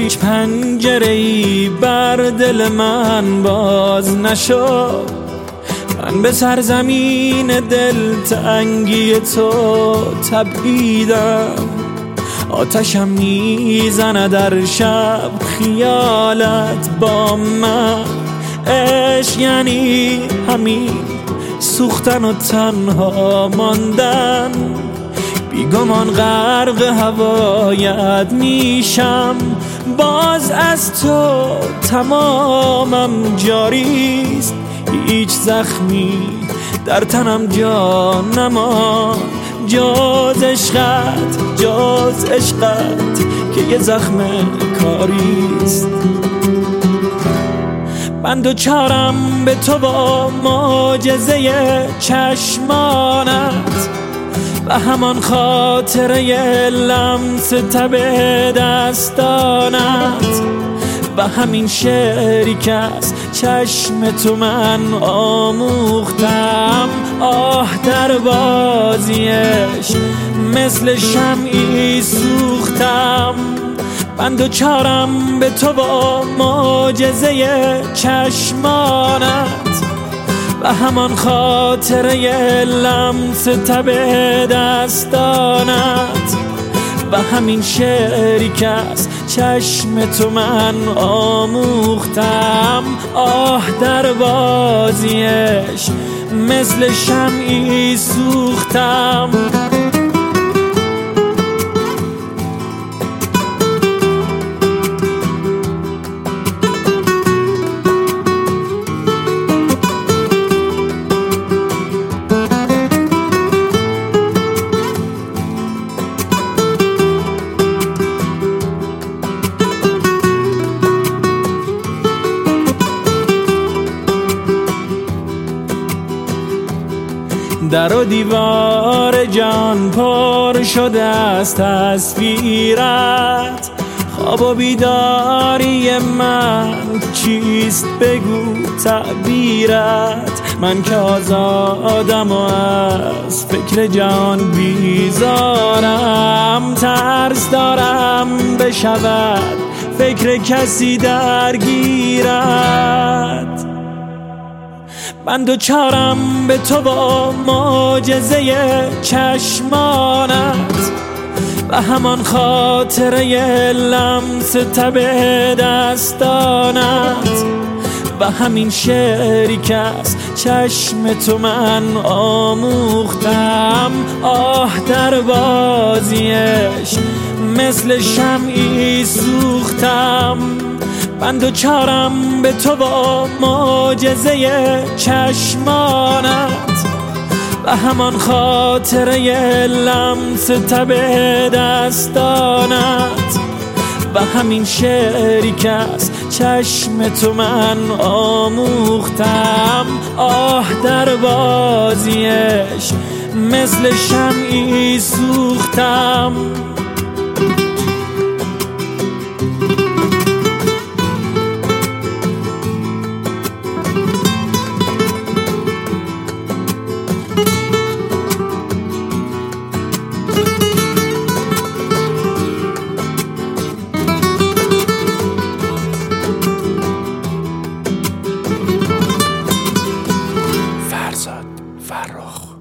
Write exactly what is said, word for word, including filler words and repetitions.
هیچ پنجره‌ای بر دل من باز نشد. من به سرزمین دلتنگی تو تپیدم، آتشم میزنه در شب خیالت با من. عشق یعنی همین سوختن و تنها ماندن، بیگمان غرق هوایت میشم. باز از تو تمامم جاریست، هیچ زخمی در تنم جا نمان. جز عشقت جز عشقت که یه زخم کاریست. من دوچارم به تو با معجزه چشمانت و همان خاطره لمس تب دستانت و همین شعری که از چشم تو من آموختم. آه در بازیش مثل شمعی سوختم. من دوچارم به تو با معجزه چشمانت و همان خاطره لمس تب دستانت و همین شعری که از چشم تو من آموختم. آه در بازیش مثل شمعی سوختم. در و دیوار جان پر شده از تصویرت، خواب و بیداری من چیست بگو تعبیرت. من که آزادم و از فکر جان بیزارم، ترس دارم بشود فکر کسی درگیرت. من دوچارم به تو با معجزه چشمانت و همان خاطره لمس تب دستانت و همین شعری که از چشم تو من آموختم. آه در بازیش مثل شمعی سوختم. من دوچارم به تو با معجزه چشمانت و همان خاطره لمس تب دستانت و همین شعری که از چشم تو من آموختم. آه در بازیش مثل شمعی سوختم. فرزاد فرخ.